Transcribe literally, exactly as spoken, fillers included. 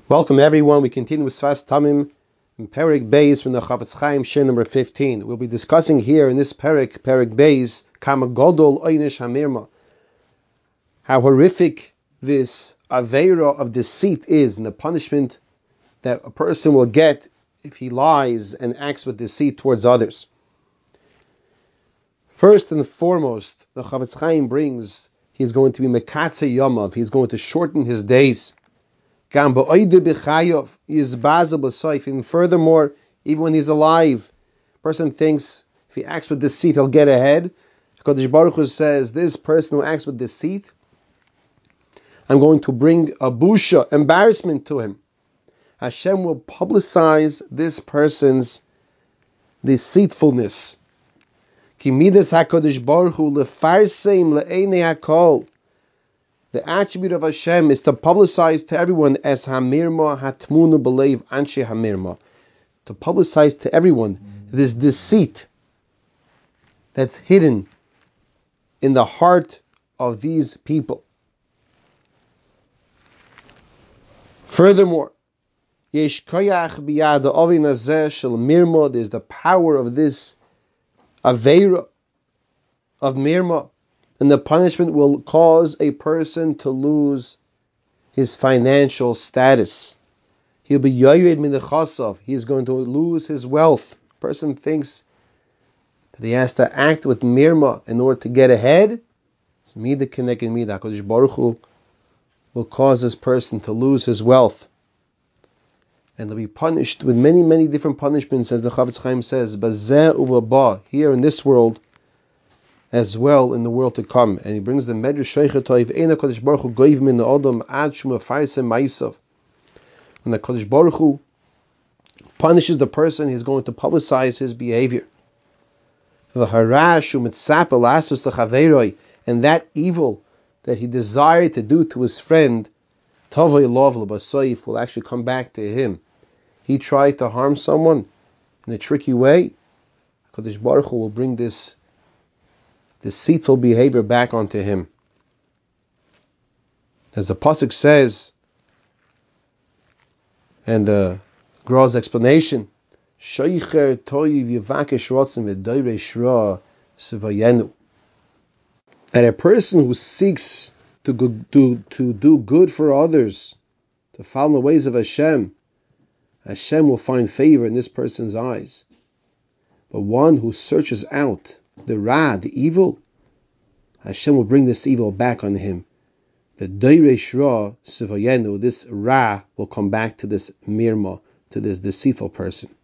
Welcome everyone. We continue with Sfas Tamim in Perek Beis from the Chafetz Chaim, Shir number fifteen. We'll be discussing here in this Perek, Perek Beis, Kama Godol Oynish Hamirma, how horrific this Aveira of deceit is and the punishment that a person will get if he lies and acts with deceit towards others. First and foremost, the Chafetz Chaim brings he's going to be Mekatze Yamav, he's going to shorten his days. And furthermore, even when he's alive, a person thinks if he acts with deceit, he'll get ahead. HaKadosh Baruch Hu says, this person who acts with deceit, I'm going to bring a busha, embarrassment to him. Hashem will publicize this person's deceitfulness. Ki midas HaKadosh Baruch Hu lefarseim le'einei hakol. The attribute of Hashem is to publicize to everyone as Hamirma Hatmuna Belev Anshe Hamirma. To publicize to everyone this deceit that's hidden in the heart of these people. Furthermore, Yesh Koyach Biyad Ovin Hazeh Shel Mirma, there's the power of this Aveira of Mirma. And the punishment will cause a person to lose his financial status. He'll be yoyed min chasav. He is going to lose his wealth. A person thinks that he has to act with mirma in order to get ahead. It's mida keneged mida. HaKadosh Baruch Hu will cause this person to lose his wealth. And they'll be punished with many, many different punishments, as the Chafetz Chaim says, Bazeh uvaba, here in this world, as well in the world to come. And he brings the Medrash Sheikha Toiv Eina Kodesh Baruch Hu Goiv Min Odom Ad Shuma Faisem Maisav. When the Kodesh Baruch Hu punishes the person, he's going to publicize his behavior. And that evil that he desired to do to his friend Tavay Lov L'Basoif will actually come back to him. He tried to harm someone in a tricky way. Kodesh Baruch Hu will bring this deceitful behavior back onto him. As the pasuk says, and the Gral's explanation, Sheicher toiv yivakesh rotzim v'doirei shra sevayenu, that a person who seeks to go, to to do good for others, to follow the ways of Hashem, Hashem will find favor in this person's eyes. But one who searches out the Ra, the evil, Hashem will bring this evil back on him. The Doirei Shra Sivayenu, this Ra will come back to this Mirma, to this deceitful person.